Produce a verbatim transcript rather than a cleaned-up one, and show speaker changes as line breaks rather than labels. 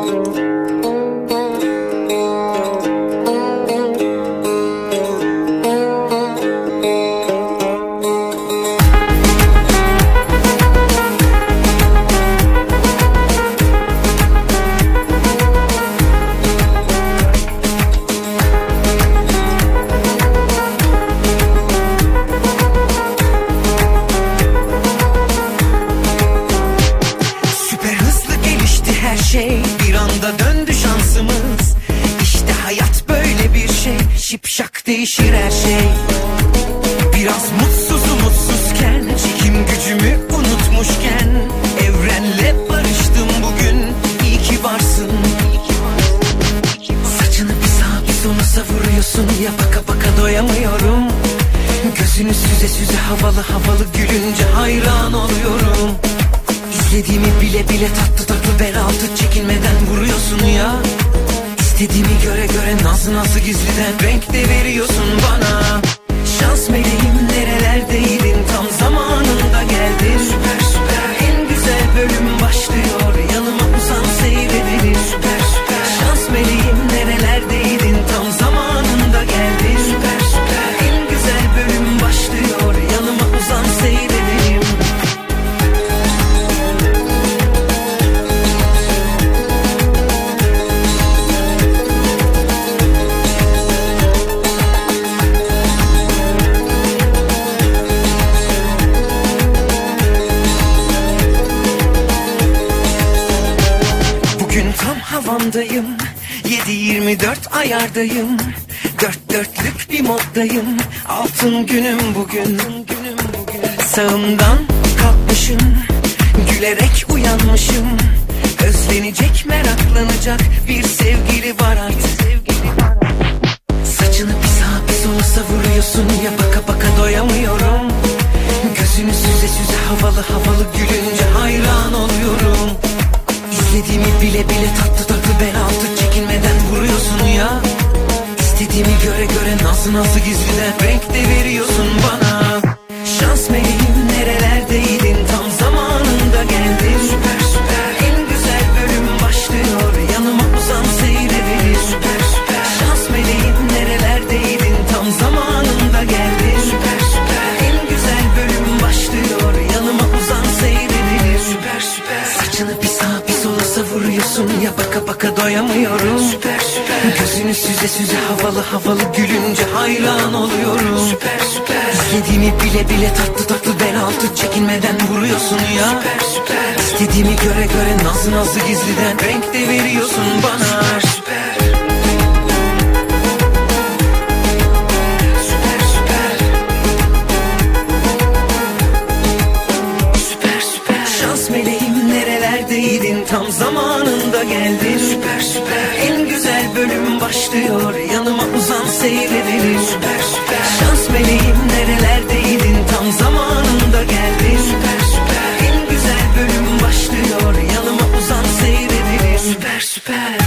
Bir anda döndü şansımız. İşte hayat böyle bir şey. Şipşak değişir her şey. Biraz mutsuz umutsuzken, çekim gücümü unutmuşken, evrenle barıştım bugün. İyi ki varsın. Saçını bir sağa bir sola savuruyorsun ya, baka baka doyamıyorum. Gözünü süze süze havalı havalı gülünce hayran oluyorum. İstediğimi bile bile tatlı tatlı bel altı çekinmeden vuruyorsun ya. İstediğimi göre göre nazlı nazlı gizliden renk de veriyorsun bana. Şans meleğim nerelerdeydin, tam zamanında geldin. Süper süper, en güzel bölüm başlıyor, yanıma uzan seyredelim. Süper süper, şans meleğim nerelerdeydin, tam zamanında geldin. Süper süper, en güzel bölüm başlıyor, yanıma uzan seyredelim. Havamdayım, yedi yirmi dört ayardayım. Dört dörtlük bir moddayım. Altın günüm bugün. Sağımdan kalkmışım, gülerek uyanmışım. Özlenecek, meraklanacak bir sevgili var artık. Saçını bir sağa bir sola savuruyorsun ya, baka baka doyamıyorum. Gözünü süze süze havalı havalı gülünce hayran oluyorum. İstediğimi bile bile tatlı tatlı bel altı çekinmeden vuruyorsun ya. İstediğimi göre göre nazlı nazlı gizliden renk de veriyorsun bana. Şans meleğim nerelerdeydin, tam zamanında geldin. Süper süper, en güzel bölüm başlıyor, yanıma uzan seyredelim. Süper süper, şans meleğim nerelerdeydin, tam zamanında geldin. Süper süper, en güzel bölüm başlıyor, yanıma uzan seyredelim. Süper süper, saçını bir sağa bir sola savuruyorsun ya, baka baka doyamıyorum. Süper süper, gözünü süze süze havalı havalı gülünce hayran oluyorum. Süper süper, İstediğimi bile bile tatlı tatlı bel altı çekinmeden vuruyorsun ya. Süper süper, İstediğimi göre göre nazlı nazlı gizliden renk de veriyorsun bana. Süper süper. Tam zamanında geldin. Süper süper, en güzel bölüm başlıyor, yanıma uzan seyredelim. Süper süper, şans meleğim nerelerdeydin, tam zamanında geldin. Süper süper, en güzel bölüm başlıyor, yanıma uzan seyredelim. Süper süper.